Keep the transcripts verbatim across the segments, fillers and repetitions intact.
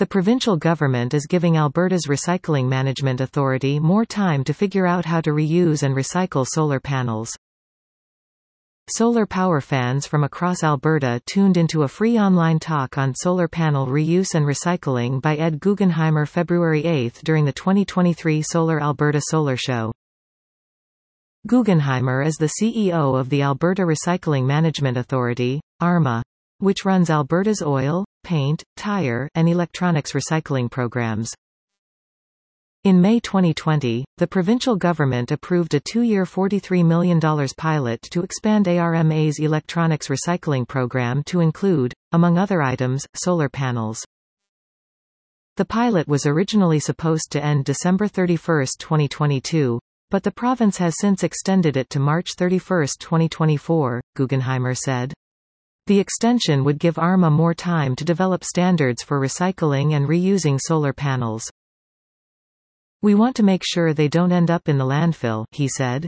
The provincial government is giving Alberta's Recycling Management Authority more time to figure out how to reuse and recycle solar panels. Solar power fans from across Alberta tuned into a free online talk on solar panel reuse and recycling by Ed Guggenheimer February eighth during the twenty twenty-three Solar Alberta Solar Show. Guggenheimer is the C E O of the Alberta Recycling Management Authority, ARMA, which runs Alberta's oil, paint, tire, and electronics recycling programs. In May twenty twenty, the provincial government approved a two-year forty-three million dollars pilot to expand ARMA's electronics recycling program to include, among other items, solar panels. The pilot was originally supposed to end December thirty-first, twenty twenty-two, but the province has since extended it to March thirty-first, twenty twenty-four, Guggenheimer said. The extension would give ARMA more time to develop standards for recycling and reusing solar panels. We want to make sure they don't end up in the landfill, he said.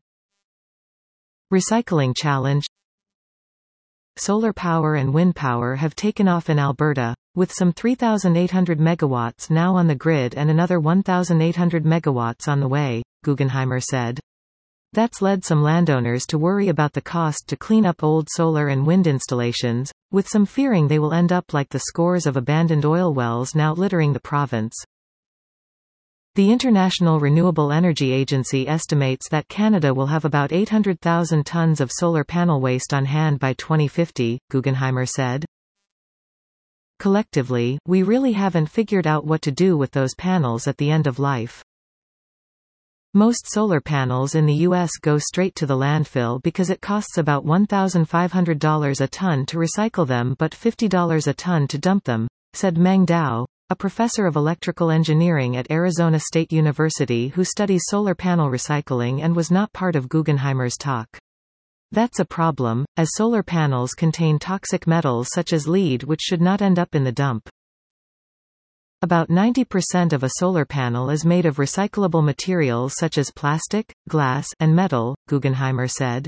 Recycling challenge. Solar power and wind power have taken off in Alberta, with some three thousand eight hundred megawatts now on the grid and another one thousand eight hundred megawatts on the way, Guggenheimer said. That's led some landowners to worry about the cost to clean up old solar and wind installations, with some fearing they will end up like the scores of abandoned oil wells now littering the province. The International Renewable Energy Agency estimates that Canada will have about eight hundred thousand tons of solar panel waste on hand by twenty fifty, Guggenheimer said. Collectively, we really haven't figured out what to do with those panels at the end of life. Most solar panels in the U S go straight to the landfill because it costs about one thousand five hundred dollars a ton to recycle them but fifty dollars a ton to dump them, said Meng Dao, a professor of electrical engineering at Arizona State University who studies solar panel recycling and was not part of Guggenheimer's talk. That's a problem, as solar panels contain toxic metals such as lead which should not end up in the dump. About ninety percent of a solar panel is made of recyclable materials such as plastic, glass, and metal, Guggenheimer said.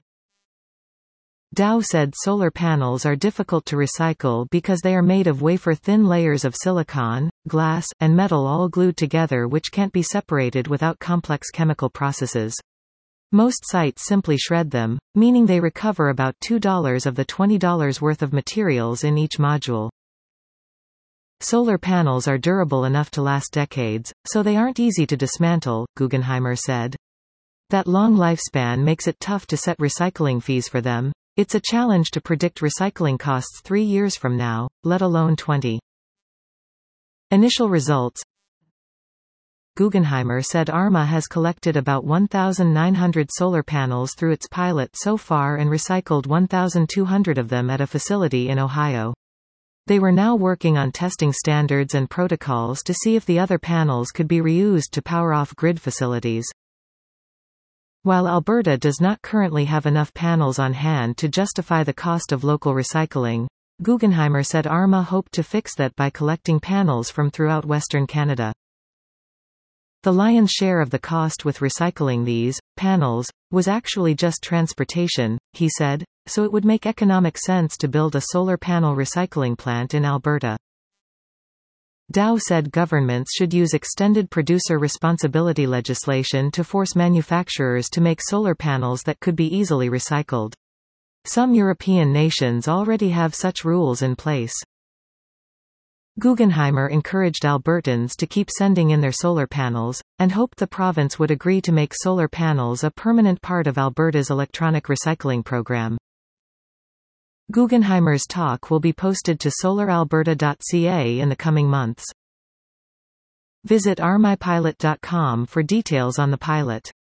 Dow said solar panels are difficult to recycle because they are made of wafer-thin layers of silicon, glass, and metal all glued together which can't be separated without complex chemical processes. Most sites simply shred them, meaning they recover about two dollars of the twenty dollars worth of materials in each module. Solar panels are durable enough to last decades, so they aren't easy to dismantle, Guggenheimer said. That long lifespan makes it tough to set recycling fees for them. It's a challenge to predict recycling costs three years from now, let alone twenty. Initial results. Guggenheimer said ARMA has collected about one thousand nine hundred solar panels through its pilot so far and recycled one thousand two hundred of them at a facility in Ohio. They were now working on testing standards and protocols to see if the other panels could be reused to power off-grid facilities. While Alberta does not currently have enough panels on hand to justify the cost of local recycling, Guggenheimer said ARMA hoped to fix that by collecting panels from throughout Western Canada. The lion's share of the cost with recycling these panels was actually just transportation, he said, so it would make economic sense to build a solar panel recycling plant in Alberta. Dow said governments should use extended producer responsibility legislation to force manufacturers to make solar panels that could be easily recycled. Some European nations already have such rules in place. Guggenheimer encouraged Albertans to keep sending in their solar panels, and hoped the province would agree to make solar panels a permanent part of Alberta's electronic recycling program. Guggenheimer's talk will be posted to solar alberta dot c a in the coming months. Visit armipilot dot com for details on the pilot.